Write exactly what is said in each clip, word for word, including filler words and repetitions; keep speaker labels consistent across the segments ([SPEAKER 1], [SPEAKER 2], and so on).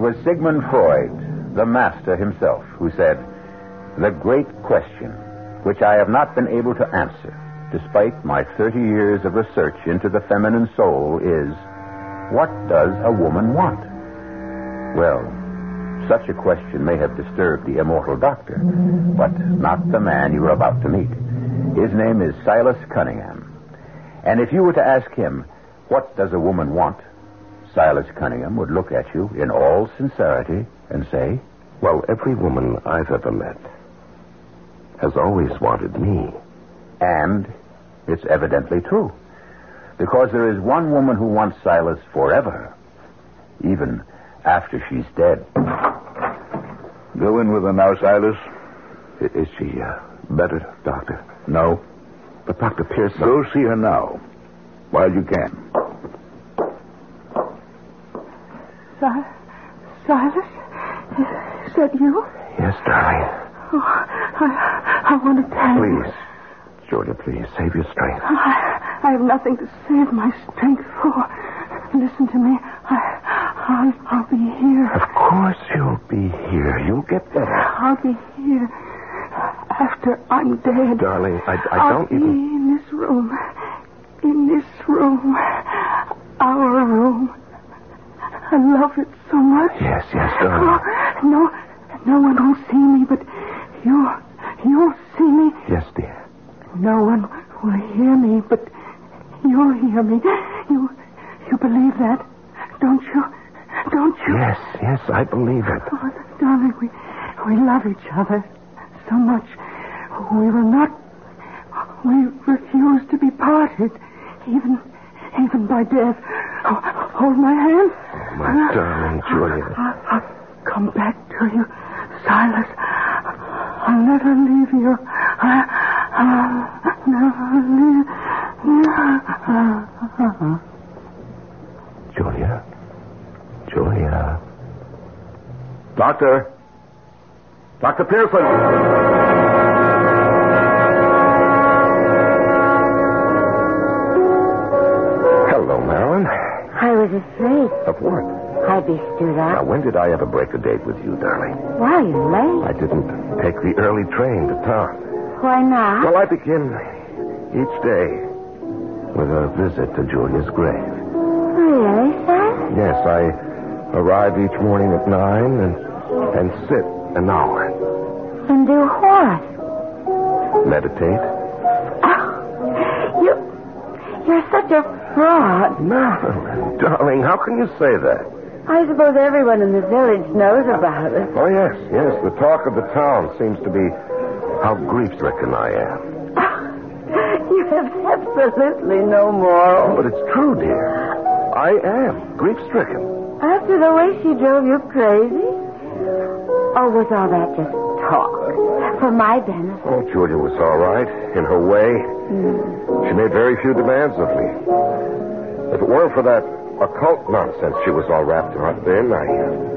[SPEAKER 1] was Sigmund Freud, the master himself, who said, "The great question, which I have not been able to answer, despite my thirty years of research into the feminine soul, is, what does a woman want?" Well, such a question may have disturbed the immortal doctor, but not the man you are about to meet. His name is Silas Cunningham. And if you were to ask him, what does a woman want? Silas Cunningham would look at you in all sincerity and say,
[SPEAKER 2] "Well, every woman I've ever met has always wanted me."
[SPEAKER 1] And it's evidently true. Because there is one woman who wants Silas forever, even after she's dead.
[SPEAKER 3] Go in with her now, Silas.
[SPEAKER 2] I- Is she uh, better, Doctor?
[SPEAKER 3] No.
[SPEAKER 2] But Doctor Pearson...
[SPEAKER 3] Go see her now, while you can.
[SPEAKER 4] Si- Silas? Is that you?
[SPEAKER 2] Yes, darling.
[SPEAKER 4] Oh, I, I want to tell you.
[SPEAKER 2] Please, Julia, please, save your strength.
[SPEAKER 4] I, I have nothing to save my strength for. Listen to me. I, I'll, I'll be here.
[SPEAKER 2] Of course you'll be here. You'll get better.
[SPEAKER 4] I'll be here after I'm dead.
[SPEAKER 2] Darling, I, I
[SPEAKER 4] I'll
[SPEAKER 2] don't
[SPEAKER 4] be
[SPEAKER 2] even...
[SPEAKER 4] in this room. In this room. Our room. I love it so much.
[SPEAKER 2] Yes, yes, darling.
[SPEAKER 4] Oh, no, no one will see me, but you, you'll see me.
[SPEAKER 2] Yes, dear.
[SPEAKER 4] No one will hear me, but you'll hear me. You, you believe that, don't you? Don't you?
[SPEAKER 2] Yes, yes, I believe it.
[SPEAKER 4] Oh, darling, we, we love each other so much. We will not, we refuse to be parted, even, even by death. Oh, hold my hand.
[SPEAKER 2] Oh, my darling Julia.
[SPEAKER 4] I'll, I'll come back to you, Silas. I'll never leave you. I, I'll never leave.
[SPEAKER 2] Julia? Julia?
[SPEAKER 3] Doctor? Doctor Pearson!
[SPEAKER 2] Hello, Marilyn.
[SPEAKER 5] I was afraid
[SPEAKER 2] Of what?
[SPEAKER 5] I'd be stood
[SPEAKER 2] Now,
[SPEAKER 5] up.
[SPEAKER 2] when did I ever break a date with you, darling?
[SPEAKER 5] Why, you're late.
[SPEAKER 2] I didn't take the early train to town.
[SPEAKER 5] Why not?
[SPEAKER 2] Well, I begin each day with a visit to Julia's grave.
[SPEAKER 5] Really, sir?
[SPEAKER 2] Yes, I arrive each morning at nine and, and sit an hour.
[SPEAKER 5] And do what?
[SPEAKER 2] Meditate.
[SPEAKER 5] Oh, you, you're such a fraud.
[SPEAKER 2] Marilyn, darling, how can you say that?
[SPEAKER 5] I suppose everyone in the village knows about it.
[SPEAKER 2] Oh, yes, yes. The talk of the town seems to be how grief-stricken I am.
[SPEAKER 5] You have absolutely no moral.
[SPEAKER 2] But it's true, dear. I am grief-stricken.
[SPEAKER 5] After the way she drove you crazy? Or was all that just talk? For my benefit?
[SPEAKER 2] Oh, Julia was all right, in her way.
[SPEAKER 5] Mm.
[SPEAKER 2] She made very few demands of me. If it weren't for that occult nonsense she was all wrapped up in, I...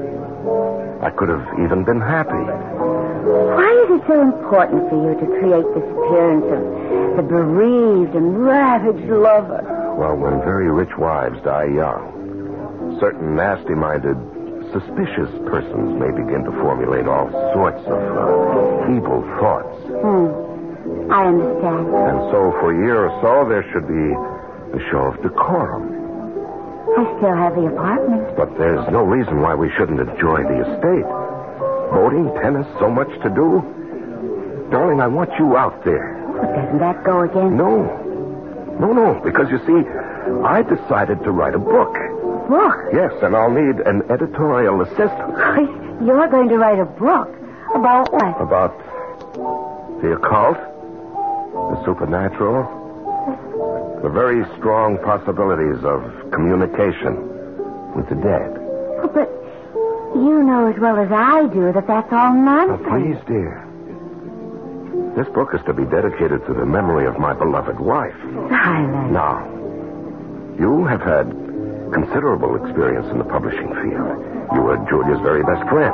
[SPEAKER 2] I could have even been happy.
[SPEAKER 5] Why is it so important for you to create this appearance of the bereaved and ravaged lover?
[SPEAKER 2] Well, when very rich wives die young, certain nasty-minded, suspicious persons may begin to formulate all sorts of uh, evil thoughts.
[SPEAKER 5] Hmm. I understand.
[SPEAKER 2] And so for a year or so, there should be a show of decorum.
[SPEAKER 5] I still have the apartment.
[SPEAKER 2] But there's no reason why we shouldn't enjoy the estate. Boating, tennis, so much to do. Darling, I want you out there.
[SPEAKER 5] But doesn't that go against...
[SPEAKER 2] No. No, no, because you see, I decided to write a book.
[SPEAKER 5] Book?
[SPEAKER 2] Yes, and I'll need an editorial assistant.
[SPEAKER 5] You're going to write a book? About what?
[SPEAKER 2] About the occult, the supernatural, the very strong possibilities of communication with the dead.
[SPEAKER 5] But you know as well as I do that that's all nonsense.
[SPEAKER 2] Oh, please, dear. This book is to be dedicated to the memory of my beloved wife.
[SPEAKER 5] Silas.
[SPEAKER 2] Now, you have had considerable experience in the publishing field. You were Julia's very best friend.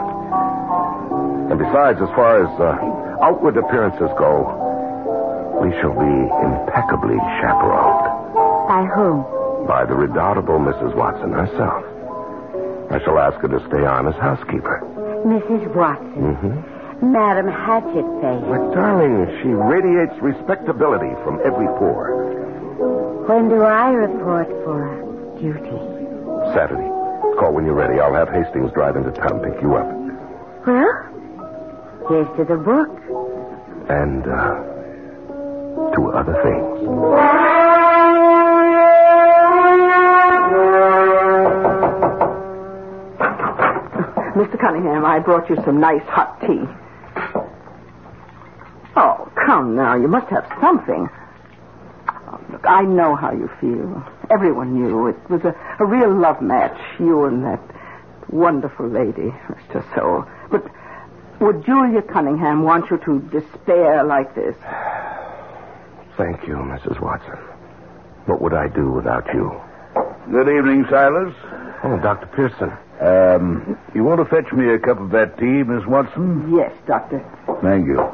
[SPEAKER 2] And besides, as far as uh, outward appearances go, we shall be impeccably chaperoned.
[SPEAKER 5] By whom?
[SPEAKER 2] By the redoubtable Missus Watson herself. I shall ask her to stay on as housekeeper.
[SPEAKER 5] Missus Watson.
[SPEAKER 2] Mm-hmm.
[SPEAKER 5] Madam Hatchetface.
[SPEAKER 2] But, darling, she radiates respectability from every pore.
[SPEAKER 5] When do I report for duty?
[SPEAKER 2] Saturday. Call when you're ready. I'll have Hastings drive into town, pick you up.
[SPEAKER 5] Well, here's to the book.
[SPEAKER 2] And, uh, to other things.
[SPEAKER 4] Mister Cunningham, I brought you some nice hot tea. Oh, come now. You must have something. Oh, look, I know how you feel. Everyone knew. It was a, a real love match, you and that wonderful lady, Mister Soule. But would Julia Cunningham want you to despair like this?
[SPEAKER 2] Thank you, Missus Watson. What would I do without you?
[SPEAKER 3] Good evening, Silas.
[SPEAKER 2] Oh, Doctor Pearson.
[SPEAKER 3] Um, you want to fetch me a cup of that tea, Miss Watson?
[SPEAKER 4] Yes, Doctor.
[SPEAKER 3] Thank you.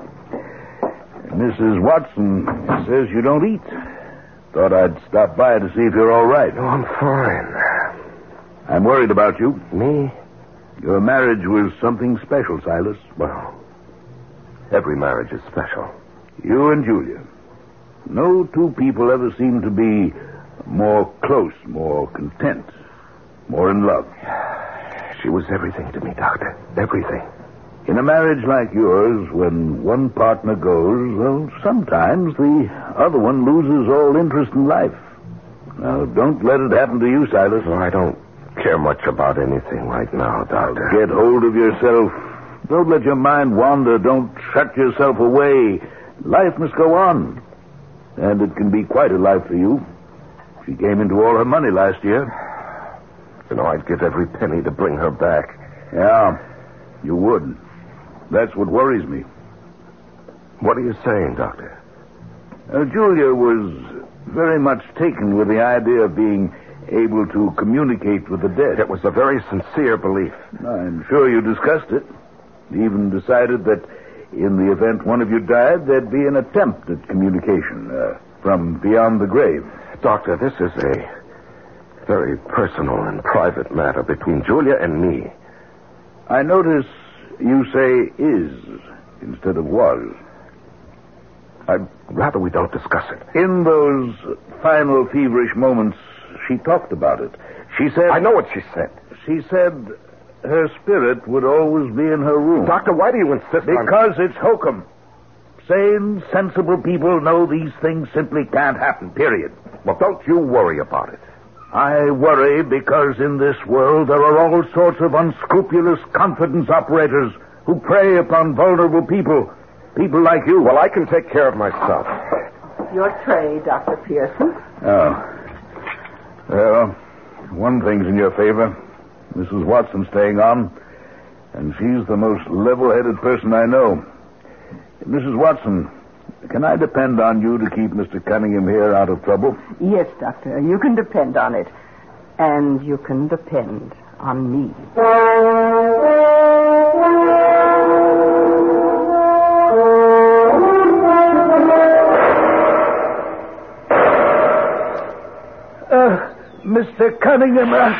[SPEAKER 3] Missus Watson says you don't eat. Thought I'd stop by to see if you're all right.
[SPEAKER 2] Oh, I'm fine.
[SPEAKER 3] I'm worried about you.
[SPEAKER 2] Me?
[SPEAKER 3] Your marriage was something special, Silas.
[SPEAKER 2] Well, every marriage is special.
[SPEAKER 3] You and Julia. No two people ever seem to be more close, more content, more in love.
[SPEAKER 2] She was everything to me, Doctor. Everything.
[SPEAKER 3] In a marriage like yours, when one partner goes, well, sometimes the other one loses all interest in life. Now, don't let it happen to you, Silas.
[SPEAKER 2] Well, I don't care much about anything right now, Doctor.
[SPEAKER 3] Get hold of yourself. Don't let your mind wander. Don't shut yourself away. Life must go on. And it can be quite a life for you. She came into all her money last year.
[SPEAKER 2] You know, I'd give every penny to bring her back.
[SPEAKER 3] Yeah, you would. That's what worries me.
[SPEAKER 2] What are you saying, Doctor?
[SPEAKER 3] Uh, Julia was very much taken with the idea of being able to communicate with the dead.
[SPEAKER 2] It was a very sincere belief.
[SPEAKER 3] I'm sure you discussed it. Even decided that in the event one of you died, there'd be an attempt at communication uh, from beyond the grave.
[SPEAKER 2] Doctor, this is a very personal and private matter between Julia and me.
[SPEAKER 3] I notice you say is instead of was.
[SPEAKER 2] I'd rather we don't discuss it.
[SPEAKER 3] In those final feverish moments, she talked about it. She said...
[SPEAKER 2] I know what she said.
[SPEAKER 3] She said her spirit would always be in her room.
[SPEAKER 2] Doctor, why do you insist on...
[SPEAKER 3] Because it's hokum. Sane, sensible people know these things simply can't happen, period.
[SPEAKER 2] Well, don't you worry about it.
[SPEAKER 3] I worry because in this world there are all sorts of unscrupulous confidence operators who prey upon vulnerable people. People like you.
[SPEAKER 2] Well, I can take care of myself.
[SPEAKER 4] Your tray, Doctor Pearson.
[SPEAKER 3] Oh. Well, one thing's in your favor. Missus Watson staying on, and she's the most level-headed person I know. Missus Watson, can I depend on you to keep Mister Cunningham here out of trouble?
[SPEAKER 4] Yes, Doctor. You can depend on it. And you can depend on me. Uh, Mister Cunningham... Uh...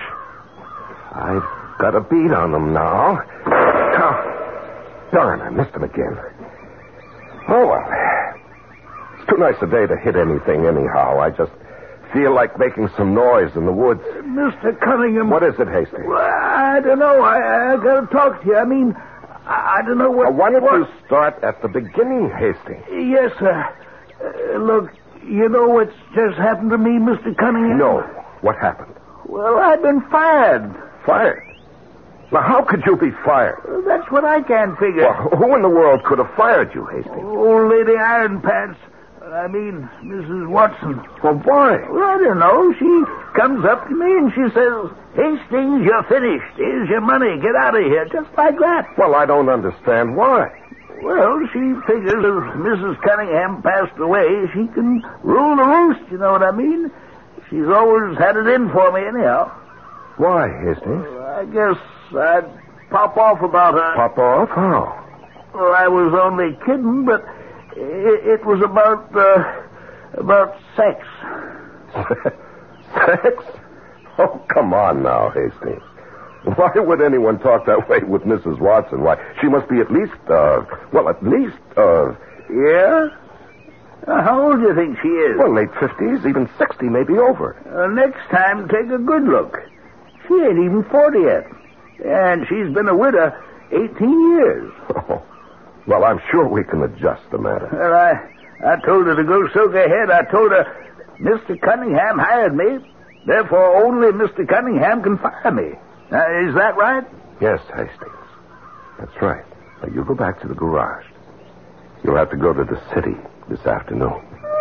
[SPEAKER 2] I've got a beat on them now. Oh, darn, I missed him again. Oh, well. It's too nice a day to hit anything anyhow. I just feel like making some noise in the woods.
[SPEAKER 3] Mister Cunningham...
[SPEAKER 2] What is it, Hastings?
[SPEAKER 3] Well, I don't know. I, I got to talk to you. I mean, I, I don't know what...
[SPEAKER 2] Well, why don't
[SPEAKER 3] what...
[SPEAKER 2] you start at the beginning, Hastings?
[SPEAKER 3] Yes, sir. Uh, look, you know what's just happened to me, Mister Cunningham?
[SPEAKER 2] No. What happened?
[SPEAKER 3] Well, I've been fired.
[SPEAKER 2] Fired? Now, how could you be fired?
[SPEAKER 3] Well, that's what I can't figure.
[SPEAKER 2] Well, who in the world could have fired you, Hastings?
[SPEAKER 3] Old Lady Iron Pants. I mean, Missus Watson.
[SPEAKER 2] Well, why?
[SPEAKER 3] Well, I don't know. She comes up to me and she says, Hastings, you're finished. Here's your money. Get out of here. Just like that.
[SPEAKER 2] Well, I don't understand why.
[SPEAKER 3] Well, she figures if Missus Cunningham passed away, she can rule the roost, you know what I mean? She's always had it in for me anyhow.
[SPEAKER 2] Why, Hastings?
[SPEAKER 3] Well, I guess I'd pop off about her.
[SPEAKER 2] Pop off? How?
[SPEAKER 3] Well, I was only kidding, but it, it was about, uh, about sex.
[SPEAKER 2] Sex? Oh, come on now, Hastings. Why would anyone talk that way with Missus Watson? Why, she must be at least, uh, well, at least, uh...
[SPEAKER 3] Yeah? Uh, how old do you think she is?
[SPEAKER 2] Well, late fifties, even sixty, maybe over.
[SPEAKER 3] Uh, next time, take a good look. She ain't even forty yet. And she's been a widow eighteen years.
[SPEAKER 2] Oh. Well, I'm sure we can adjust the matter.
[SPEAKER 3] Well, I, I told her to go soak her head. I told her, Mister Cunningham hired me. Therefore, only Mister Cunningham can fire me. Uh, is that right?
[SPEAKER 2] Yes, Hastings. That's right. Now, you go back to the garage. You'll have to go to the city this afternoon.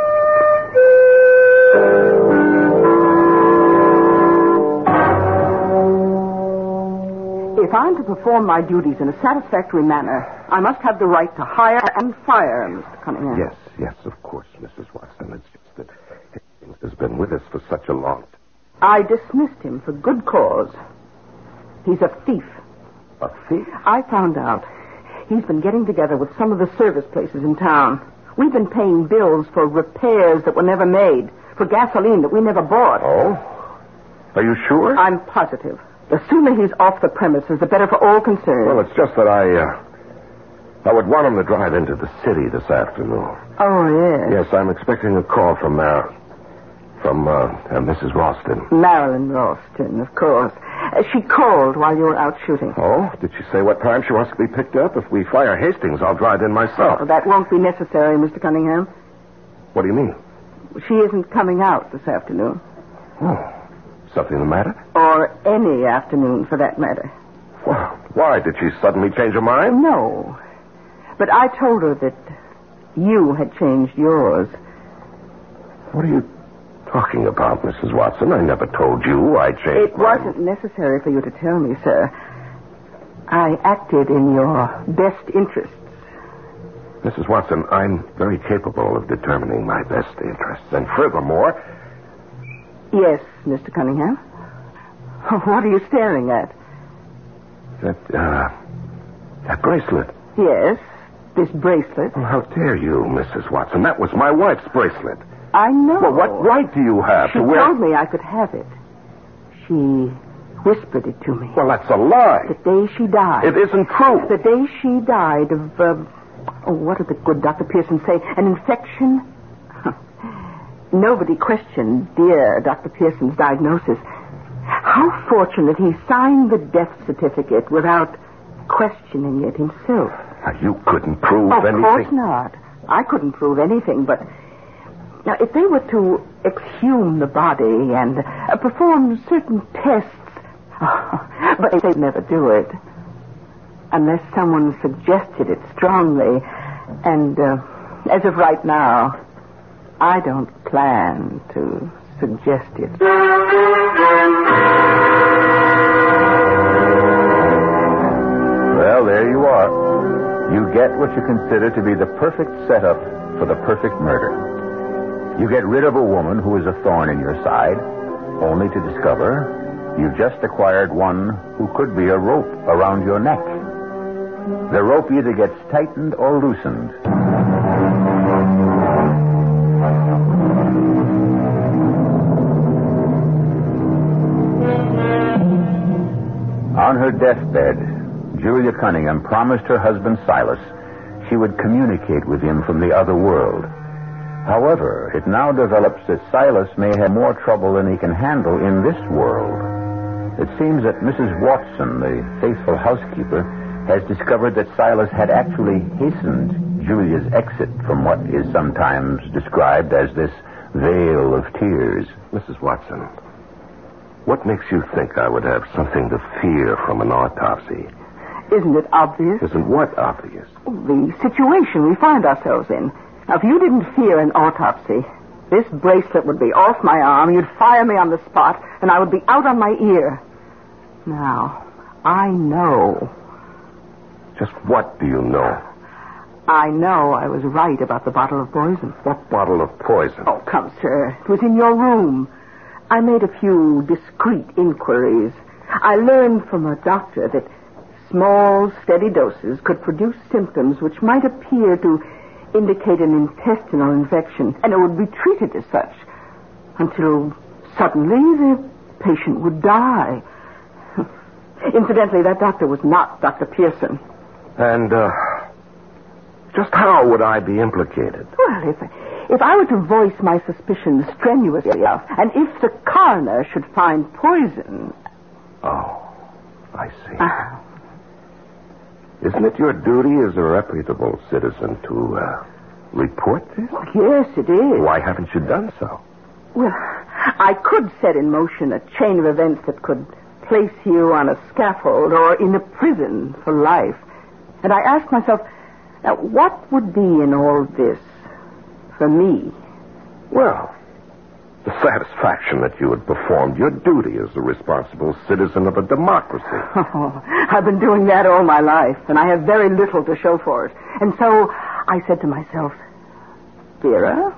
[SPEAKER 4] If I'm to perform my duties in a satisfactory manner, I must have the right to hire and fire Mister Cunningham.
[SPEAKER 2] Yes, yes, of course, Missus Watson. It's just that Hastings has been with us for such a long time.
[SPEAKER 4] I dismissed him for good cause. He's a thief.
[SPEAKER 2] A thief?
[SPEAKER 4] I found out. He's been getting together with some of the service places in town. We've been paying bills for repairs that were never made, for gasoline that we never bought.
[SPEAKER 2] Oh? Are you sure?
[SPEAKER 4] I'm positive. The sooner he's off the premises, the better for all concerned.
[SPEAKER 2] Well, it's just that I, uh, I would want him to drive into the city this afternoon.
[SPEAKER 4] Oh, yes.
[SPEAKER 2] Yes, I'm expecting a call from, uh, from, uh, uh Missus Ralston.
[SPEAKER 4] Marilyn Ralston, of course. Uh, she called while you were out shooting.
[SPEAKER 2] Oh? Did she say what time she wants to be picked up? If we fire Hastings, I'll drive in myself.
[SPEAKER 4] Oh, that won't be necessary, Mister Cunningham.
[SPEAKER 2] What do you mean?
[SPEAKER 4] She isn't coming out this afternoon.
[SPEAKER 2] Oh. Something the matter?
[SPEAKER 4] Or any afternoon, for that matter.
[SPEAKER 2] Well, why? Did she suddenly change her mind?
[SPEAKER 4] No. But I told her that you had changed yours.
[SPEAKER 2] What are you talking about, Missus Watson? I never told you I changed
[SPEAKER 4] It
[SPEAKER 2] mine.
[SPEAKER 4] wasn't necessary for you to tell me, sir. I acted in your best interests.
[SPEAKER 2] Missus Watson, I'm very capable of determining my best interests. And furthermore...
[SPEAKER 4] Yes, Mister Cunningham. What are you staring at?
[SPEAKER 2] That, uh... that bracelet.
[SPEAKER 4] Yes, this bracelet.
[SPEAKER 2] Well, how dare you, Missus Watson? That was my wife's bracelet.
[SPEAKER 4] I know.
[SPEAKER 2] Well, what right do you have
[SPEAKER 4] She
[SPEAKER 2] to wear...
[SPEAKER 4] told me I could have it. She whispered it to me.
[SPEAKER 2] Well, that's a lie.
[SPEAKER 4] The day she died.
[SPEAKER 2] It isn't true.
[SPEAKER 4] The day she died of, uh, oh, what did the good Doctor Pearson say? An infection? Nobody questioned dear Doctor Pearson's diagnosis. How fortunate he signed the death certificate without questioning it himself.
[SPEAKER 2] Now, you couldn't prove
[SPEAKER 4] of
[SPEAKER 2] anything.
[SPEAKER 4] Of course not. I couldn't prove anything, but... Now, if they were to exhume the body and uh, perform certain tests... Oh, but they'd never do it. Unless someone suggested it strongly. And uh, as of right now... I don't plan to suggest it.
[SPEAKER 1] Well, there you are. You get what you consider to be the perfect setup for the perfect murder. You get rid of a woman who is a thorn in your side, only to discover you've just acquired one who could be a rope around your neck. The rope either gets tightened or loosened. On her deathbed, Julia Cunningham promised her husband Silas she would communicate with him from the other world. However, it now develops that Silas may have more trouble than he can handle in this world. It seems that Missus Watson, the faithful housekeeper, has discovered that Silas had actually hastened Julia's exit from what is sometimes described as this veil of tears.
[SPEAKER 2] Missus Watson, what makes you think I would have something to fear from an autopsy?
[SPEAKER 4] Isn't it obvious?
[SPEAKER 2] Isn't what obvious?
[SPEAKER 4] The situation we find ourselves in. Now, if you didn't fear an autopsy, this bracelet would be off my arm, you'd fire me on the spot, and I would be out on my ear. Now, I know.
[SPEAKER 2] Just what do you know?
[SPEAKER 4] I know I was right about the bottle of poison.
[SPEAKER 2] What bottle of poison?
[SPEAKER 4] Oh, come, sir. It was in your room. I made a few discreet inquiries. I learned from a doctor that small, steady doses could produce symptoms which might appear to indicate an intestinal infection, and it would be treated as such until suddenly the patient would die. Incidentally, that doctor was not Doctor Pearson.
[SPEAKER 2] And, uh, just how would I be implicated?
[SPEAKER 4] Well, if, if I were to voice my suspicions strenuously enough, and if the coroner should find poison...
[SPEAKER 2] Oh, I see.
[SPEAKER 4] Uh,
[SPEAKER 2] Isn't it your duty as a reputable citizen to, uh, report this?
[SPEAKER 4] yes, it is.
[SPEAKER 2] Why haven't you done so?
[SPEAKER 4] Well, I could set in motion a chain of events that could place you on a scaffold or in a prison for life. And I asked myself, now, what would be in all this for me?
[SPEAKER 2] Well, the satisfaction that you had performed your duty as a responsible citizen of a democracy.
[SPEAKER 4] Oh, I've been doing that all my life, and I have very little to show for it. And so I said to myself, Vera?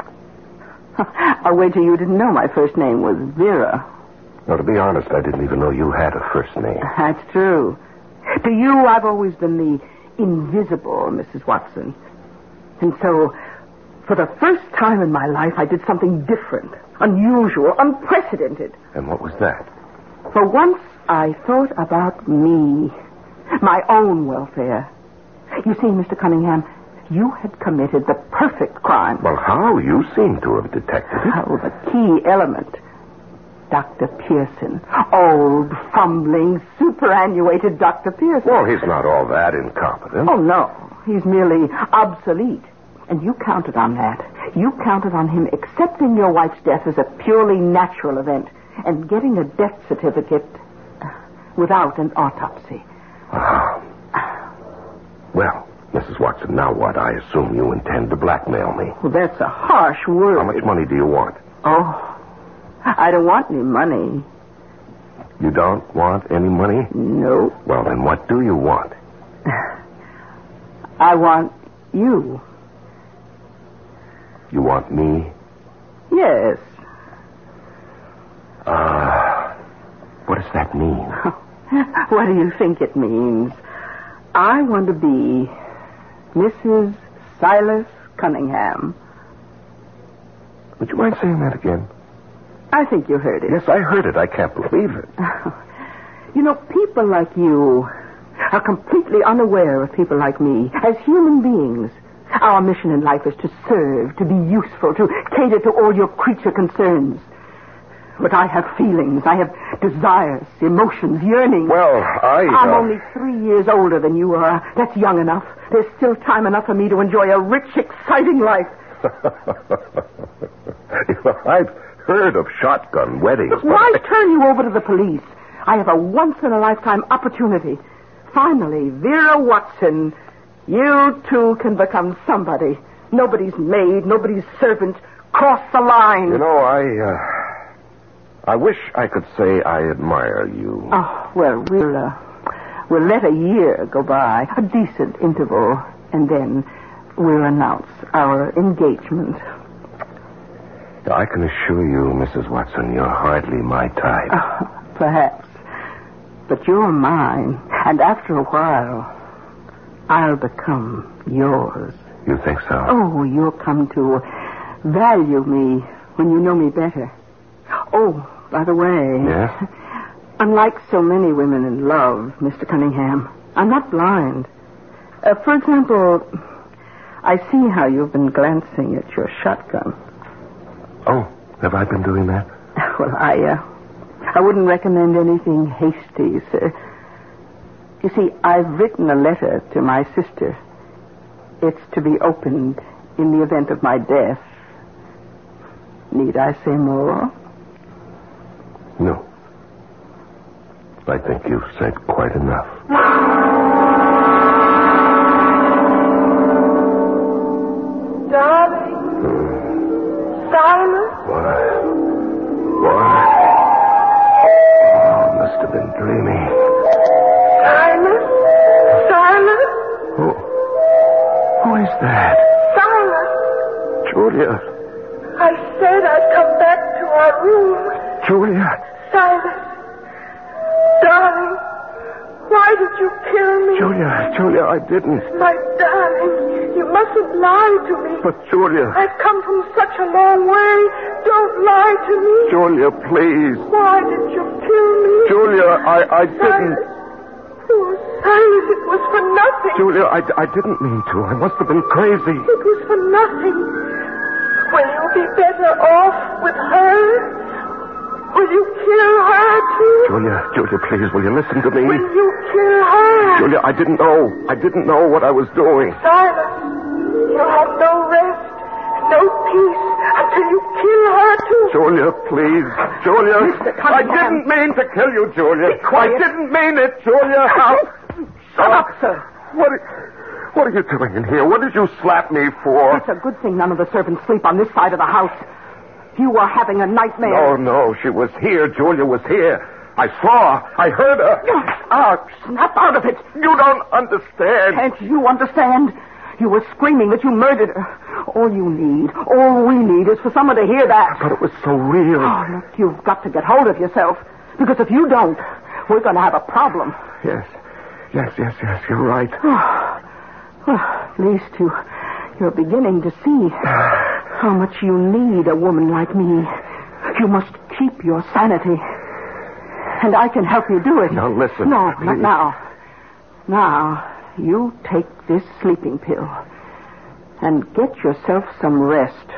[SPEAKER 4] I'll wager you didn't know my first name was Vera.
[SPEAKER 2] Now, to be honest, I didn't even know you had a first name.
[SPEAKER 4] That's true. To you, I've always been the invisible Missus Watson. And so, for the first time in my life, I did something different, unusual, unprecedented.
[SPEAKER 2] And what was that?
[SPEAKER 4] For once, I thought about me, my own welfare. You see, Mister Cunningham, you had committed the perfect crime.
[SPEAKER 2] Well, how? You seem to have detected it.
[SPEAKER 4] Oh, the key element. Doctor Pearson. Old, fumbling, superannuated Doctor Pearson.
[SPEAKER 2] Well, he's not all that incompetent.
[SPEAKER 4] Oh, no. He's merely obsolete. And you counted on that. You counted on him accepting your wife's death as a purely natural event and getting a death certificate without an autopsy.
[SPEAKER 2] Ah. Well, Missus Watson, now what? I assume you intend to blackmail me.
[SPEAKER 4] Well, that's a harsh word.
[SPEAKER 2] How much money do you want?
[SPEAKER 4] Oh, I don't want any money.
[SPEAKER 2] You don't want any money?
[SPEAKER 4] No.
[SPEAKER 2] Well, then what do you want?
[SPEAKER 4] I want you.
[SPEAKER 2] You want me?
[SPEAKER 4] Yes.
[SPEAKER 2] Uh, what does that mean?
[SPEAKER 4] What do you think it means? I want to be Missus Silas Cunningham.
[SPEAKER 2] Would you mind saying that again?
[SPEAKER 4] I think you heard it.
[SPEAKER 2] Yes, I heard it. I can't believe it.
[SPEAKER 4] You know, people like you are completely unaware of people like me. As human beings, our mission in life is to serve, to be useful, to cater to all your creature concerns. But I have feelings. I have desires, emotions, yearnings.
[SPEAKER 2] Well, I...
[SPEAKER 4] I'm
[SPEAKER 2] uh...
[SPEAKER 4] only three years older than you are. That's young enough. There's still time enough for me to enjoy a rich, exciting life.
[SPEAKER 2] I've heard of shotgun weddings.
[SPEAKER 4] But why turn you over to the police? I have a once-in-a-lifetime opportunity. Finally, Vera Watson, you too can become somebody. Nobody's maid, nobody's servant. Cross the line.
[SPEAKER 2] You know, I, uh... I wish I could say I admire you.
[SPEAKER 4] Oh, well, we'll, uh, we'll let a year go by, a decent interval, and then we'll announce our engagement.
[SPEAKER 2] I can assure you, Missus Watson, you're hardly my type.
[SPEAKER 4] Oh, perhaps. But you're mine, and after a while, I'll become yours.
[SPEAKER 2] You think so?
[SPEAKER 4] Oh, you'll come to value me when you know me better. Oh, by the way...
[SPEAKER 2] Yes?
[SPEAKER 4] Unlike so many women in love, Mister Cunningham, I'm not blind. Uh, for example, I see how you've been glancing at your shotgun.
[SPEAKER 2] Oh, have I been doing that?
[SPEAKER 4] Well, I, uh, I wouldn't recommend anything hasty, sir. You see, I've written a letter to my sister. It's to be opened in the event of my death. Need I say more?
[SPEAKER 2] No. I think you've said quite enough.
[SPEAKER 4] Darling.
[SPEAKER 2] Hmm.
[SPEAKER 4] Silas.
[SPEAKER 2] Why? Why? Oh, must have been dreaming.
[SPEAKER 4] Silas. Silas.
[SPEAKER 2] Who? Who is that?
[SPEAKER 4] Silas.
[SPEAKER 2] Julia.
[SPEAKER 4] I said I'd come back to our room.
[SPEAKER 2] Julia.
[SPEAKER 4] Silas. Darling. Why did you kill me?
[SPEAKER 2] Julia, Julia, I didn't.
[SPEAKER 4] My darling, you mustn't lie to me.
[SPEAKER 2] But, Julia...
[SPEAKER 4] I've come from such a long way. Don't lie to me.
[SPEAKER 2] Julia, please.
[SPEAKER 4] Why did you kill me?
[SPEAKER 2] Julia, I, I didn't...
[SPEAKER 4] Oh, Silas, it was for nothing.
[SPEAKER 2] Julia, I, I didn't mean to. I must have been crazy.
[SPEAKER 4] It was for nothing. Will you be better off with her? Will you kill her, too?
[SPEAKER 2] Julia, Julia, please, will you listen to me?
[SPEAKER 4] Will you kill her?
[SPEAKER 2] Julia, I didn't know. I didn't know what I was doing.
[SPEAKER 4] Silas, you'll have no rest, no peace until you kill her, too.
[SPEAKER 2] Julia, please. Julia.
[SPEAKER 4] Mister
[SPEAKER 2] I
[SPEAKER 4] Cunningham.
[SPEAKER 2] didn't mean to kill you, Julia.
[SPEAKER 4] Be quiet.
[SPEAKER 2] I didn't mean it, Julia.
[SPEAKER 4] Shut up, sir.
[SPEAKER 2] What are, what are you doing in here? What did you slap me for?
[SPEAKER 4] It's a good thing none of the servants sleep on this side of the house. You were having a nightmare.
[SPEAKER 2] Oh, no, she was here. Julia was here. I saw. I heard her.
[SPEAKER 4] Oh, snap out of it.
[SPEAKER 2] You don't understand.
[SPEAKER 4] Can't you understand? You were screaming that you murdered her. All you need, all we need is for someone to hear that.
[SPEAKER 2] But it was so real.
[SPEAKER 4] Oh, look, you've got to get hold of yourself. Because if you don't, we're going to have a problem.
[SPEAKER 2] Yes. Yes, yes, yes, you're right.
[SPEAKER 4] Oh, well, at least you, you're beginning to see how much you need a woman like me. You must keep your sanity. And I can help you do it.
[SPEAKER 2] Now, listen.
[SPEAKER 4] No,
[SPEAKER 2] please.
[SPEAKER 4] not now. Now, you take this sleeping pill and get yourself some rest.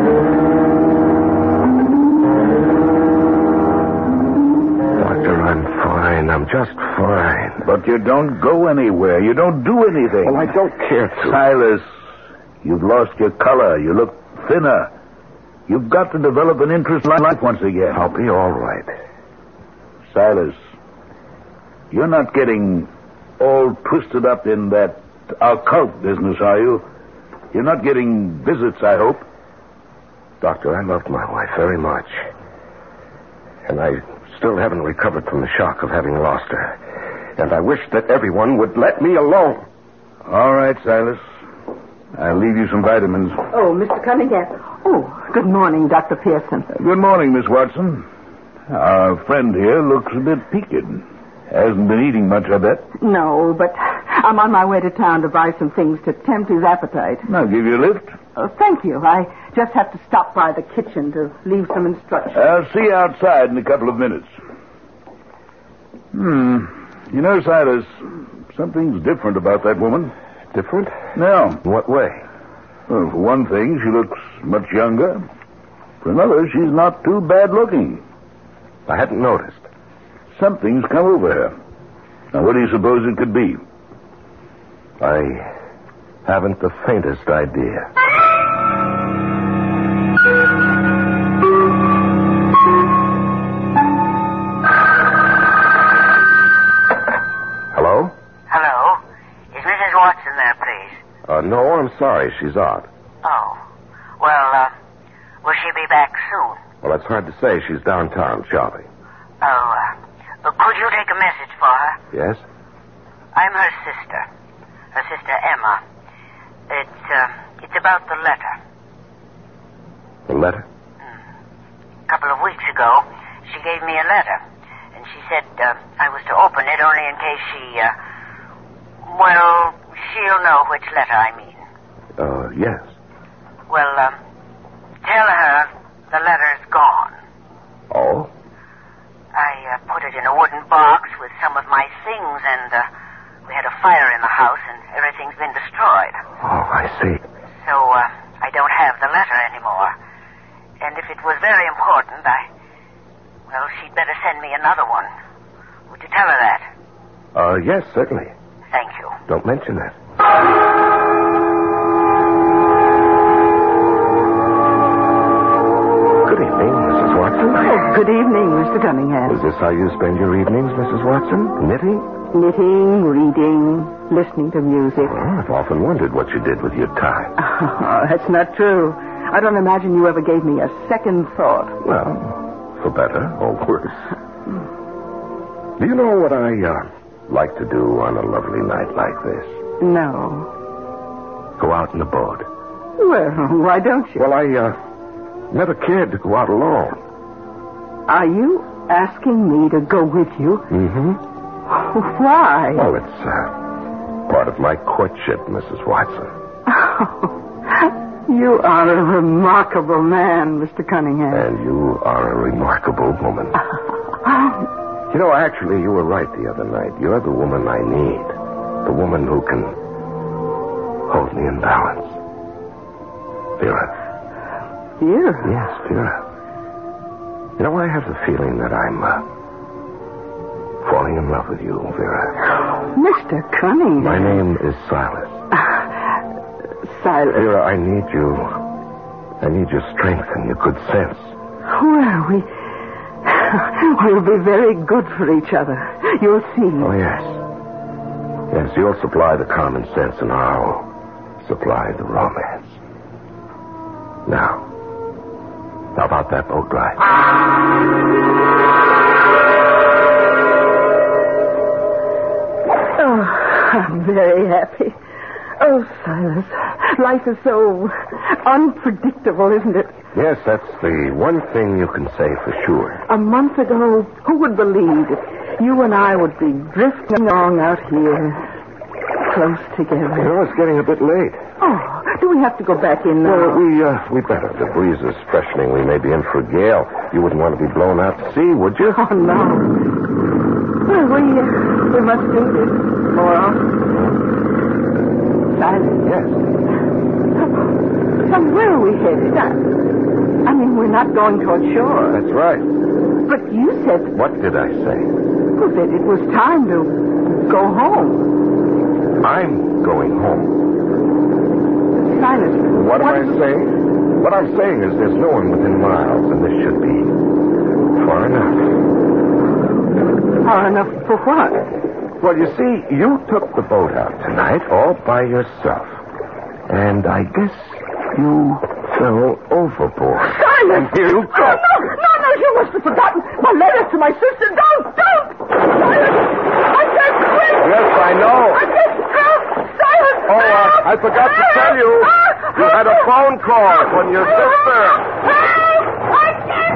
[SPEAKER 2] Doctor, I'm fine. I'm just fine.
[SPEAKER 3] But you don't go anywhere. You don't do anything.
[SPEAKER 2] Well, I don't care to.
[SPEAKER 3] Silas, you've lost your color. You look thinner. You've got to develop an interest in life once again.
[SPEAKER 2] I'll be all right.
[SPEAKER 3] Silas, you're not getting all twisted up in that occult business, are you? You're not getting visits, I hope.
[SPEAKER 2] Doctor, I loved my wife very much. And I still haven't recovered from the shock of having lost her. And I wish that everyone would let me alone.
[SPEAKER 3] All right, Silas. I'll leave you some vitamins.
[SPEAKER 4] Oh, Mister Cunningham. Oh, good morning, Doctor Pearson.
[SPEAKER 3] Good morning, Miss Watson. Our friend here looks a bit peaked. Hasn't been eating much, I bet.
[SPEAKER 4] No, but I'm on my way to town to buy some things to tempt his appetite.
[SPEAKER 3] I'll give you a lift.
[SPEAKER 4] Oh, thank you. I just have to stop by the kitchen to leave some instructions.
[SPEAKER 3] I'll see you outside in a couple of minutes. Hmm. You know, Silas, something's different about that woman.
[SPEAKER 2] Different?
[SPEAKER 3] No.
[SPEAKER 2] In what way?
[SPEAKER 3] Well, for one thing, she looks much younger. For another, she's not too bad looking.
[SPEAKER 2] I hadn't noticed.
[SPEAKER 3] Something's come over her. Now, what do you suppose it could be?
[SPEAKER 2] I haven't the faintest idea. Hello?
[SPEAKER 6] Hello? Is Missus Watson there, please?
[SPEAKER 2] Uh, no, I'm sorry. She's out.
[SPEAKER 6] Oh. Well, uh, will she be back soon?
[SPEAKER 2] Well, it's hard to say. She's downtown shopping.
[SPEAKER 6] Oh, uh, could you take a message for her?
[SPEAKER 2] Yes?
[SPEAKER 6] I'm her sister. Her sister Emma. It's, uh, it's about the letter.
[SPEAKER 2] The letter?
[SPEAKER 6] A couple of weeks ago, she gave me a letter. And she said uh, I was to open it only in case she, uh, well, she'll know which letter I mean.
[SPEAKER 2] Uh, yes.
[SPEAKER 6] Well, um, tell her the letter's gone.
[SPEAKER 2] Oh?
[SPEAKER 6] I uh, put it in a wooden box with some of my things, and uh, we had a fire in the house, and everything's been destroyed.
[SPEAKER 2] Oh, I see.
[SPEAKER 6] So uh, I don't have the letter anymore. And if it was very important, I... Well, she'd better send me another one. Would you tell her that?
[SPEAKER 2] Uh, yes, certainly.
[SPEAKER 6] Thank you.
[SPEAKER 2] Don't mention that. Good evening, Missus Watson.
[SPEAKER 4] Oh, good evening, Mister Cunningham.
[SPEAKER 2] Is this how you spend your evenings, Missus Watson? Knitting?
[SPEAKER 4] Knitting, reading, listening to music.
[SPEAKER 2] Well, I've often wondered what you did with your time.
[SPEAKER 4] Oh, that's not true. I don't imagine you ever gave me a second thought.
[SPEAKER 2] Well, for better or worse. Do you know what I uh, like to do on a lovely night like this?
[SPEAKER 4] No.
[SPEAKER 2] Go out in a boat.
[SPEAKER 4] Well, why don't you?
[SPEAKER 2] Well, I uh, never cared to go out alone.
[SPEAKER 4] Are you asking me to go with you?
[SPEAKER 2] Mm-hmm.
[SPEAKER 4] Why?
[SPEAKER 2] Oh, it's uh, part of my courtship, Missus Watson.
[SPEAKER 4] Oh, you are a remarkable man, Mister Cunningham.
[SPEAKER 2] And you are a remarkable woman. You know, actually, you were right the other night. You're the woman I need. The woman who can hold me in balance. Vera.
[SPEAKER 4] Vera?
[SPEAKER 2] Yes, Vera. You know, I have the feeling that I'm uh, falling in love with you, Vera.
[SPEAKER 4] Mister Cunningham.
[SPEAKER 2] My name is Silas.
[SPEAKER 4] Silas.
[SPEAKER 2] Vera, I need you. I need your strength and your good sense.
[SPEAKER 4] Well, we... We'll be very good for each other. You'll see.
[SPEAKER 2] Oh, yes. Yes, you'll supply the common sense and I'll supply the romance. Now, how about that boat ride?
[SPEAKER 4] Oh, I'm very happy. Oh, Silas, life is so unpredictable, isn't it?
[SPEAKER 2] Yes, that's the one thing you can say for sure.
[SPEAKER 4] A month ago, who would believe that you and I would be drifting along out here, close
[SPEAKER 2] You
[SPEAKER 4] together?
[SPEAKER 2] know, it's getting a bit late.
[SPEAKER 4] Oh, do we have to go back in now?
[SPEAKER 2] Well, we, uh, we better. The breeze is freshening. We may be in for a gale. You wouldn't want to be blown out to sea, would you?
[SPEAKER 4] Oh, no. Well, we, uh, we must do this more often. Silas?
[SPEAKER 2] Yes.
[SPEAKER 4] So where are we headed? I, I mean, we're not going toward shore.
[SPEAKER 2] That's right.
[SPEAKER 4] But you said...
[SPEAKER 2] What did I say?
[SPEAKER 4] Well, that it was time to go home.
[SPEAKER 2] I'm going home.
[SPEAKER 4] Silas...
[SPEAKER 2] What am I saying? What I'm saying is there's no one within miles, and this should be far enough.
[SPEAKER 4] Far enough for what?
[SPEAKER 2] Well, you see, you took the boat out tonight all by yourself. And I guess you fell overboard.
[SPEAKER 4] Silas!
[SPEAKER 2] And here you go.
[SPEAKER 4] No, no, no, no, you must have forgotten my letters to my sister. Don't, don't! Silas! I can't quit!
[SPEAKER 2] Yes, I know.
[SPEAKER 4] I can't help! Silas!
[SPEAKER 2] Oh, uh, I forgot to tell you. You had a phone call from your sister.
[SPEAKER 4] Help! I can't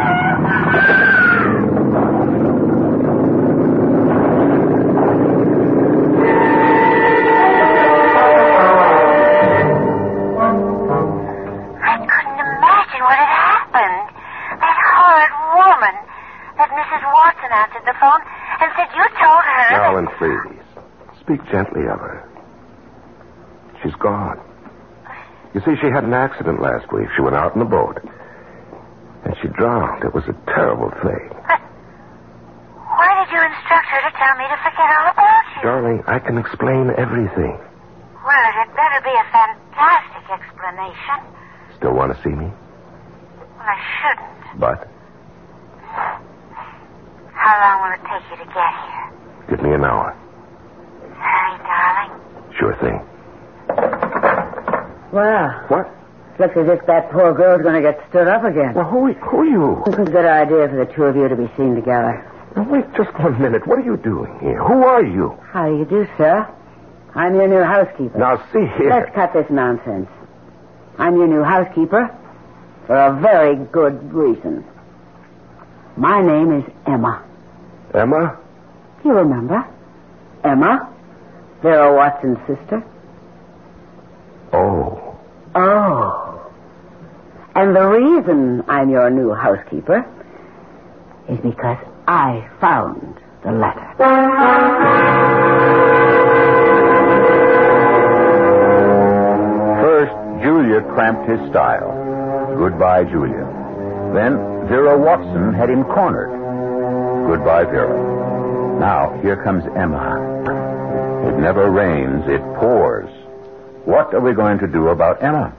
[SPEAKER 6] I couldn't imagine what had happened. That horrid woman, that Missus Watson answered the phone and said you told her that...
[SPEAKER 2] Now, and please, speak gently of her. She's gone. You see, she had an accident last week. She went out in the boat. And she drowned. It was a terrible thing.
[SPEAKER 6] But why did you instruct her to tell me to forget all about you?
[SPEAKER 2] Darling, I can explain everything.
[SPEAKER 6] Well, it had better be a fantastic explanation.
[SPEAKER 2] Still want to see me?
[SPEAKER 6] Well, I shouldn't.
[SPEAKER 2] But
[SPEAKER 6] How long will it take you to get here?
[SPEAKER 2] give me an hour.
[SPEAKER 6] Hurry, darling.
[SPEAKER 2] Sure thing.
[SPEAKER 5] Well,
[SPEAKER 2] What?
[SPEAKER 5] looks as if that poor girl's going to get stood up again.
[SPEAKER 2] Well, who, who are you?
[SPEAKER 5] It's a good idea for the two of you to be seen together.
[SPEAKER 2] Now, wait just one minute. What are you doing here? Who are you?
[SPEAKER 5] How do you do, sir? I'm your new housekeeper.
[SPEAKER 2] Now, see here.
[SPEAKER 5] Let's cut this nonsense. I'm your new housekeeper for a very good reason. My name is Emma.
[SPEAKER 2] Emma?
[SPEAKER 5] You remember? Emma? Vera Watson's sister.
[SPEAKER 2] Oh.
[SPEAKER 5] Oh. And the reason I'm your new housekeeper is because I found the letter.
[SPEAKER 1] First, Julia cramped his style. Goodbye, Julia. Then, Vera Watson had him cornered. Goodbye, Vera. Now, here comes Emma. It never rains, it pours. What are we going to do about Emma?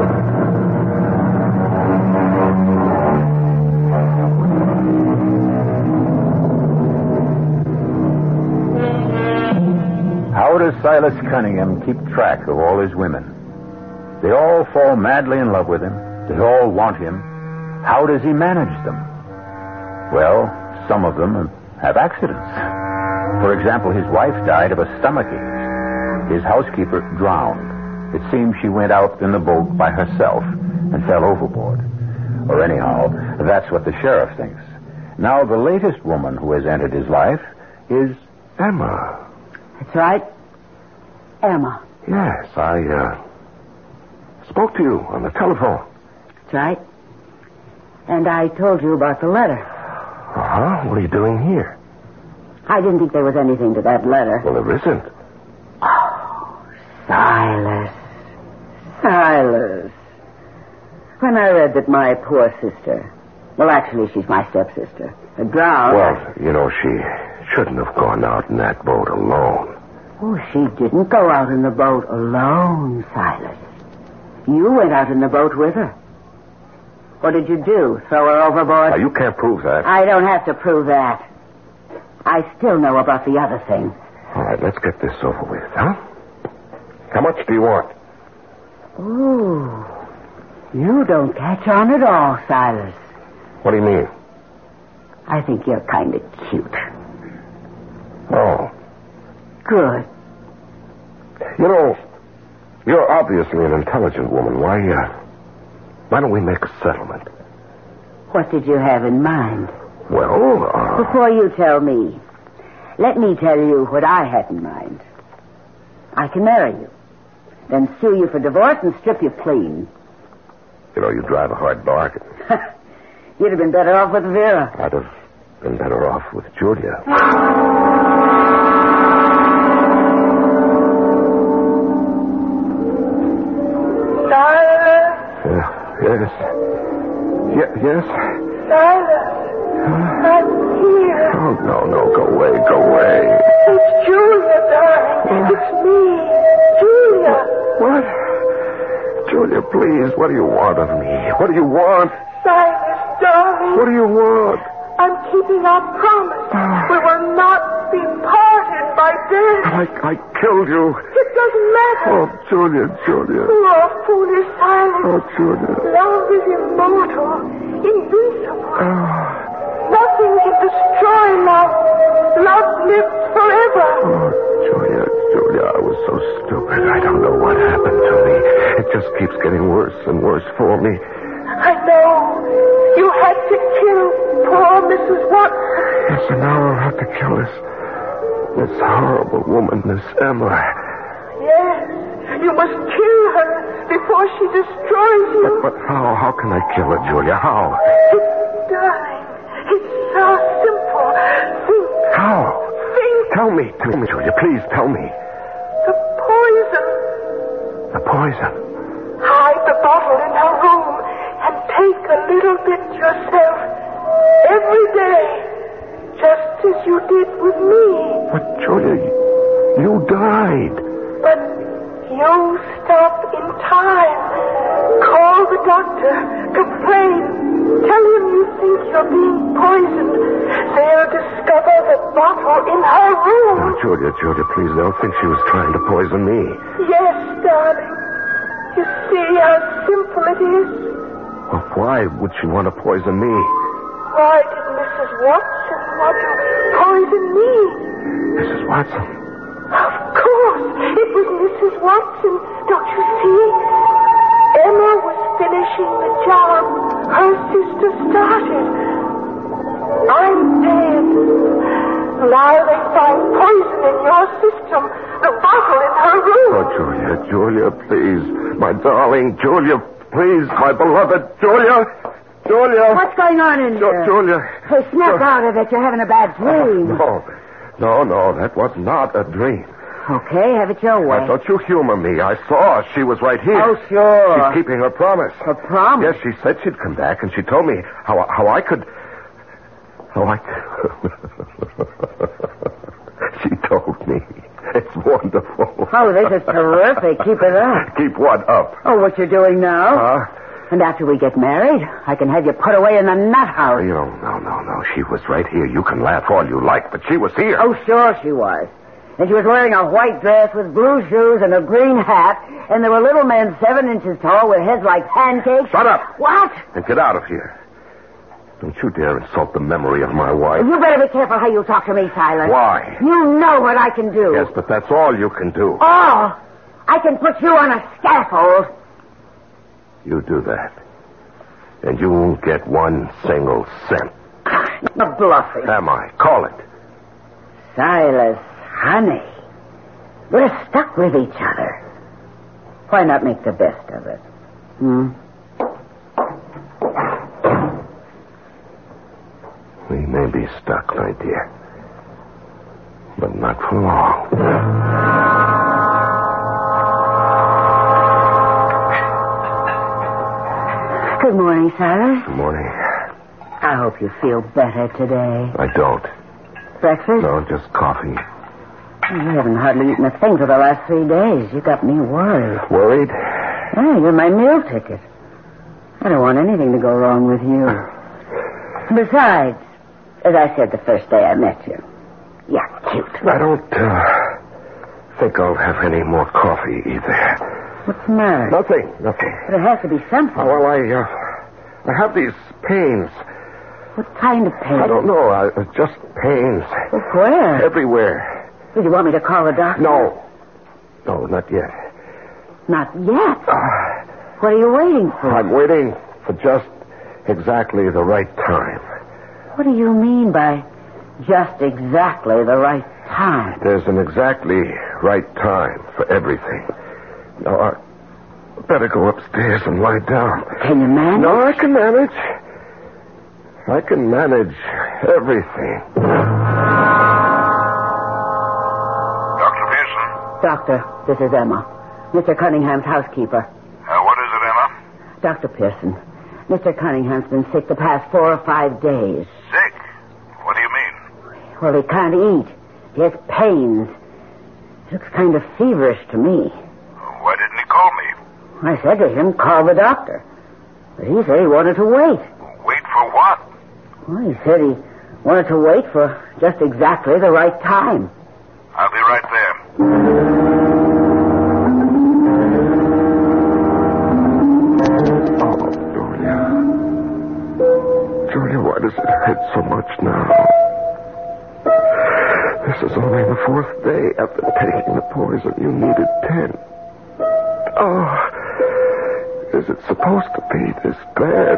[SPEAKER 1] How does Silas Cunningham keep track of all his women? They all fall madly in love with him. They all want him. How does he manage them? Well, some of them have accidents. For example, his wife died of a stomachache. His housekeeper drowned. It seems she went out in the boat by herself and fell overboard. Or anyhow, that's what the sheriff thinks. Now, the latest woman who has entered his life is
[SPEAKER 2] Emma.
[SPEAKER 5] That's right. Emma.
[SPEAKER 2] Yes, I, uh, spoke to you on the telephone.
[SPEAKER 5] That's right. And I told you about the letter.
[SPEAKER 2] Uh-huh. What are you doing here?
[SPEAKER 5] I didn't think there was anything to that letter.
[SPEAKER 2] Well, there isn't.
[SPEAKER 5] Oh, Silas. Silas. When I read that my poor sister, well, actually, she's my stepsister, had drowned.
[SPEAKER 2] Well, you know, she shouldn't have gone out in that boat alone.
[SPEAKER 5] Oh, she didn't go out in the boat alone, Silas. You went out in the boat with her. What did you do? Throw her overboard?
[SPEAKER 2] Now, you can't prove that.
[SPEAKER 5] I don't have to prove that. I still know about the other thing.
[SPEAKER 2] All right, let's get this over with, huh? How much do you want?
[SPEAKER 5] Ooh. You don't catch on at all, Silas.
[SPEAKER 2] What do you mean?
[SPEAKER 5] I think you're kind of cute.
[SPEAKER 2] Oh.
[SPEAKER 5] Good.
[SPEAKER 2] You know, you're obviously an intelligent woman. Why, uh, why don't we make a settlement?
[SPEAKER 5] What did you have in mind?
[SPEAKER 2] Well, uh...
[SPEAKER 5] Before you tell me, let me tell you what I had in mind. I can marry you, then sue you for divorce and strip you clean.
[SPEAKER 2] You know, you drive a hard bargain.
[SPEAKER 5] You'd have been better off with Vera.
[SPEAKER 2] I'd have been better off with Julia.
[SPEAKER 4] Silas.
[SPEAKER 2] Uh, yes. Ye- yes?
[SPEAKER 4] Silas. I'm here.
[SPEAKER 2] Oh, no, no. Go away. Go away.
[SPEAKER 4] It's Julia, darling. It's me. Julia.
[SPEAKER 2] What? Julia, please. What do you want of me? What do you want?
[SPEAKER 4] Silas, darling.
[SPEAKER 2] What do you want?
[SPEAKER 4] I'm keeping our promise. We will not be parted by death.
[SPEAKER 2] I, I killed you.
[SPEAKER 4] It doesn't matter.
[SPEAKER 2] Oh, Julia, Julia.
[SPEAKER 4] Poor, foolish Silas.
[SPEAKER 2] Oh, Julia.
[SPEAKER 4] Love is immortal, invincible.
[SPEAKER 2] Oh,
[SPEAKER 4] Nothing can destroy love. Love lives forever.
[SPEAKER 2] oh, Julia, Julia, I was so stupid. I don't know what happened to me. It just keeps getting worse and worse for me.
[SPEAKER 4] I know. You had to kill poor Missus Watson.
[SPEAKER 2] Yes, and now I'll have to kill this, this horrible woman, this Emma.
[SPEAKER 4] Yes. You must kill her before she destroys you.
[SPEAKER 2] But, but how? How can I kill her, Julia? How?
[SPEAKER 4] Darling, it's so simple. Think.
[SPEAKER 2] How?
[SPEAKER 4] Think.
[SPEAKER 2] Tell me. Tell me, Julia. Please tell me.
[SPEAKER 4] The poison.
[SPEAKER 2] The poison.
[SPEAKER 4] Hide the bottle in her room and take a little bit yourself every day, just as you did with me.
[SPEAKER 2] But, Julia, you died.
[SPEAKER 4] But you stop in time. Call the doctor. Complain. Tell him you think you're being poisoned. They'll discover the bottle in her room.
[SPEAKER 2] Oh, Julia, Julia, please don't think she was trying to poison me.
[SPEAKER 4] Yes, darling. You see how simple it is?
[SPEAKER 2] Well, why would she want to poison me?
[SPEAKER 4] Why did Missus Watson want to poison me?
[SPEAKER 2] Missus Watson?
[SPEAKER 4] Of course. It was Missus Watson. Don't you see? Emma was finishing the job her sister started. I'm dead. Now they find poison in your system. The bottle in her room.
[SPEAKER 2] Oh, Julia, Julia, please. My darling, Julia, please. My beloved, Julia. Julia.
[SPEAKER 5] What's going on in
[SPEAKER 2] Jo-
[SPEAKER 5] here?
[SPEAKER 2] Julia.
[SPEAKER 5] Hey, snap
[SPEAKER 2] Jo-
[SPEAKER 5] out of it. You're having a bad dream.
[SPEAKER 2] No, no, no, that was not a dream.
[SPEAKER 5] Okay, have it your way.
[SPEAKER 2] Now, don't you humor me. I saw her. She was right here.
[SPEAKER 5] Oh, sure.
[SPEAKER 2] She's keeping her promise.
[SPEAKER 5] Her promise?
[SPEAKER 2] Yes, she said she'd come back, and she told me how how I could... How I... She told me. It's wonderful.
[SPEAKER 5] Oh, this is terrific. Keep it up.
[SPEAKER 2] Keep what up?
[SPEAKER 5] Oh, what you're doing now?
[SPEAKER 2] Huh?
[SPEAKER 5] And after we get married, I can have you put away in the nut house.
[SPEAKER 2] You know, no, no, no. She was right here. You can laugh all you like, but she was here.
[SPEAKER 5] Oh, sure she was. And she was wearing a white dress with blue shoes and a green hat, and there were little men seven inches tall with heads like pancakes.
[SPEAKER 2] Shut up.
[SPEAKER 5] What?
[SPEAKER 2] And get out of here. Don't you dare insult the memory of my wife.
[SPEAKER 5] You better be careful how you talk to me, Silas.
[SPEAKER 2] Why?
[SPEAKER 5] You know what I can do.
[SPEAKER 2] Yes, but that's all you can do.
[SPEAKER 5] Oh, I can put you on a scaffold.
[SPEAKER 2] You do that, and you won't get one single cent.
[SPEAKER 5] You're bluffing.
[SPEAKER 2] Am I? Call it.
[SPEAKER 5] Silas, Honey, we're stuck with each other. Why not make the best of it? Hmm?
[SPEAKER 2] We may be stuck, my dear. But not for long.
[SPEAKER 5] Good morning, Silas.
[SPEAKER 2] Good morning.
[SPEAKER 5] I hope you feel better today.
[SPEAKER 2] I don't.
[SPEAKER 5] Breakfast?
[SPEAKER 2] No, just coffee.
[SPEAKER 5] You haven't hardly eaten a thing for the last three days. You got me worried.
[SPEAKER 2] Worried?
[SPEAKER 5] Yeah, you're my meal ticket. I don't want anything to go wrong with you. Besides, as I said the first day I met you, you're cute.
[SPEAKER 2] I don't uh, think I'll have any more coffee either.
[SPEAKER 5] What's the matter?
[SPEAKER 2] Nothing, nothing.
[SPEAKER 5] But it has to be something.
[SPEAKER 2] Oh, well, I, uh, I have these pains.
[SPEAKER 5] What kind of pain?
[SPEAKER 2] I don't know. I, uh, just pains.
[SPEAKER 5] Well, where?
[SPEAKER 2] Everywhere.
[SPEAKER 5] Did you want me to call a doctor?
[SPEAKER 2] No. No, not yet.
[SPEAKER 5] Not yet?
[SPEAKER 2] Uh,
[SPEAKER 5] What are you waiting for?
[SPEAKER 2] I'm waiting for just exactly the right time.
[SPEAKER 5] What do you mean by just exactly the right time?
[SPEAKER 2] There's an exactly right time for everything. Now, I better go upstairs and lie down.
[SPEAKER 5] Can you manage?
[SPEAKER 2] No, I can manage. I can manage everything.
[SPEAKER 3] Doctor Pearson?
[SPEAKER 5] Doctor, this is Emma. Mister Cunningham's housekeeper.
[SPEAKER 3] Uh, what is it, Emma?
[SPEAKER 5] Doctor Pearson, Mister Cunningham's been sick the past four or five days.
[SPEAKER 3] Sick? What do you mean?
[SPEAKER 5] Well, he can't eat. He has pains. He looks kind of feverish to me.
[SPEAKER 3] Why didn't he call me?
[SPEAKER 5] I said to him, call the doctor. But he said he wanted to wait.
[SPEAKER 3] Wait for what?
[SPEAKER 5] Well, he said he wanted to wait for just exactly the right time.
[SPEAKER 3] I'll be right there.
[SPEAKER 2] Oh, Julia. Julia, why does it hurt so much now? This is only the fourth day after taking the poison. You needed ten. Oh, is it supposed to be this bad?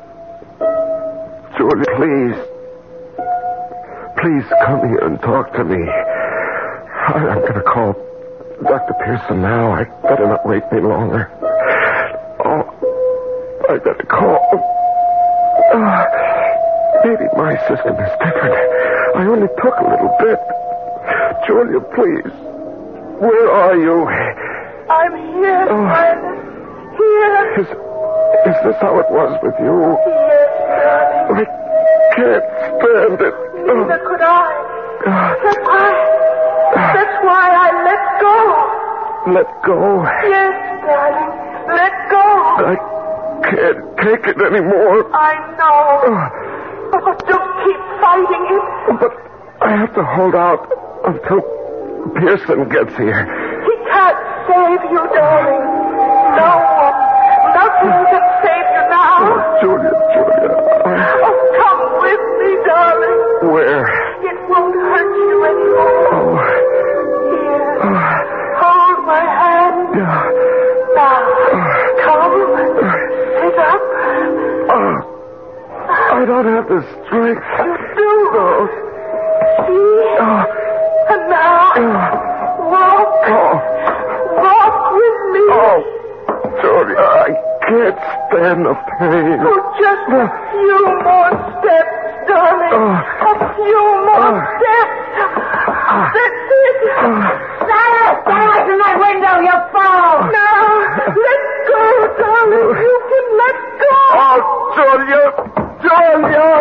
[SPEAKER 2] Julia, please. Please come here and talk to me. I, I'm going to call Doctor Pearson now. I better not wait any longer. Oh, I better call. Uh, maybe my system is different. I only took a little bit. Julia, please. Where are you?
[SPEAKER 4] I'm here,
[SPEAKER 2] Oh.
[SPEAKER 4] Silas. Here.
[SPEAKER 2] Is, is this how it was with you?
[SPEAKER 4] Yes, darling.
[SPEAKER 2] I can't stand it.
[SPEAKER 4] Neither could I.
[SPEAKER 2] Uh,
[SPEAKER 4] That's why. That's why I let go.
[SPEAKER 2] let go.
[SPEAKER 4] Yes, darling. Let go.
[SPEAKER 2] I can't take it anymore.
[SPEAKER 4] I know.
[SPEAKER 2] Uh,
[SPEAKER 4] But don't keep fighting it.
[SPEAKER 2] but I have to hold out until Pearson gets here.
[SPEAKER 4] He can't save you, darling. No one. Nothing can save you now.
[SPEAKER 2] Oh, Julia, Julia. I...
[SPEAKER 4] Oh, come with me, darling.
[SPEAKER 2] Where?
[SPEAKER 4] It won't hurt you anymore.
[SPEAKER 2] Oh.
[SPEAKER 4] Here.
[SPEAKER 2] Oh.
[SPEAKER 4] Hold my hand.
[SPEAKER 2] Yeah.
[SPEAKER 4] Now, come. Sit up.
[SPEAKER 2] Oh. I don't have the strength.
[SPEAKER 4] You do.
[SPEAKER 2] No.
[SPEAKER 4] See?
[SPEAKER 2] Oh.
[SPEAKER 4] And now, walk.
[SPEAKER 2] Oh.
[SPEAKER 4] Walk with me.
[SPEAKER 2] Oh. Julia, I can't stand the pain.
[SPEAKER 4] Oh, just a few more steps, darling.
[SPEAKER 2] Oh.
[SPEAKER 4] A few more
[SPEAKER 2] Oh.
[SPEAKER 4] steps. That's it.
[SPEAKER 5] Silas, stay away from that window. You'll fall.
[SPEAKER 4] Now, let go, darling. You can let go.
[SPEAKER 2] Oh, Julia! Julia!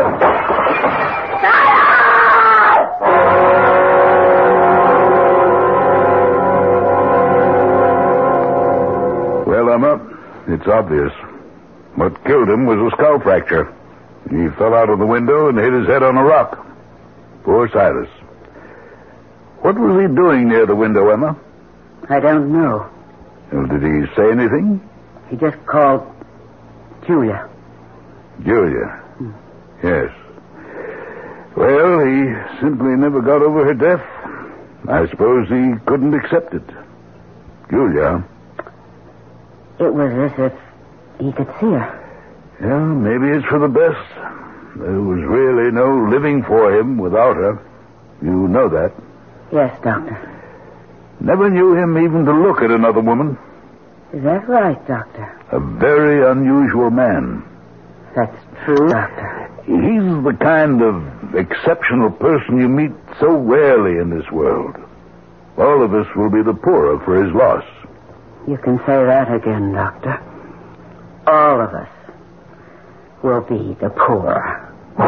[SPEAKER 3] Well, Emma, it's obvious. What killed him was a skull fracture. He fell out of the window and hit his head on a rock. Poor Silas. What was he doing near the window, Emma?
[SPEAKER 5] I don't know.
[SPEAKER 3] Well, did he say anything?
[SPEAKER 5] He just called Julia.
[SPEAKER 3] Julia. Yes. Well, he simply never got over her death. I suppose he couldn't accept it. Julia.
[SPEAKER 5] It was as if he could see her.
[SPEAKER 3] Yeah, maybe it's for the best. There was really no living for him without her. You know that.
[SPEAKER 5] Yes, Doctor.
[SPEAKER 3] Never knew him even to look at another woman.
[SPEAKER 5] Is that right, Doctor?
[SPEAKER 3] A very unusual man.
[SPEAKER 5] That's true, Doctor.
[SPEAKER 3] He's the kind of exceptional person you meet so rarely in this world. All of us will be the poorer for his loss.
[SPEAKER 5] You can say that again, Doctor. All of us will be the poorer.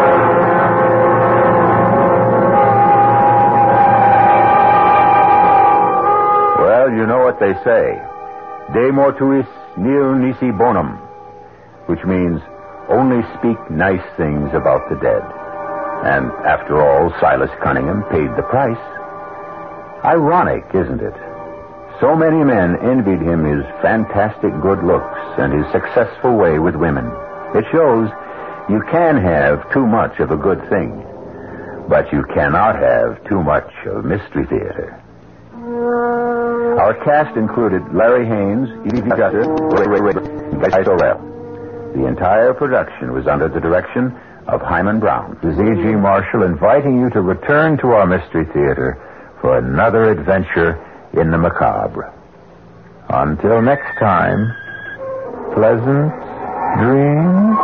[SPEAKER 1] Well, you know what they say. De mortuis nil nisi bonum, which means only speak nice things about the dead. And after all, Silas Cunningham paid the price. Ironic, isn't it? So many men envied him his fantastic good looks and his successful way with women. It shows you can have too much of a good thing, but you cannot have too much of Mystery Theater. Our cast included Larry Haynes, Edie Juster, and Guy Sorrell. The entire production was under the direction of Hyman Brown. This is E G. Marshall inviting you to return to our Mystery Theater for another adventure in the macabre. Until next time, pleasant dreams.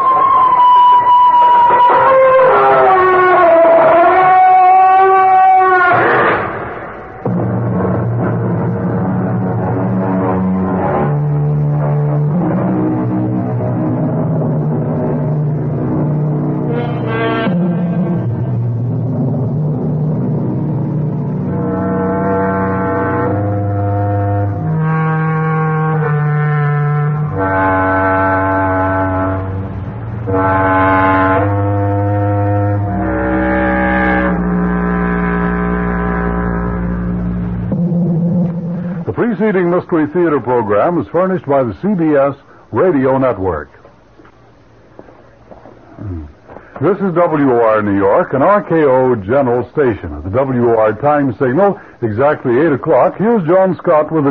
[SPEAKER 7] The preceding Mystery Theater program is furnished by the C B S Radio Network. This is W O R New York, an R K O General Station. At the W O R time signal, exactly eight o'clock, here's John Scott with the